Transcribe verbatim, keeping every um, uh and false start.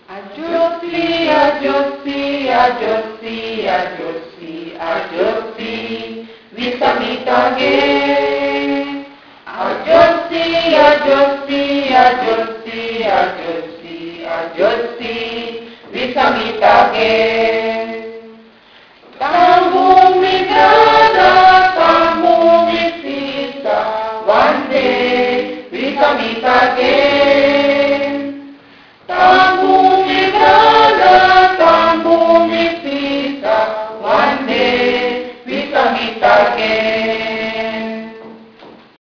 Ajosi, ajosi, ajosi, ajosi, ajosi, vita vita ge. Ajosi, ajosi, ajosi, ajosi, ajosi, vita vita ge. Tamu mi brother, tamu mi sister, one day vita vita ge.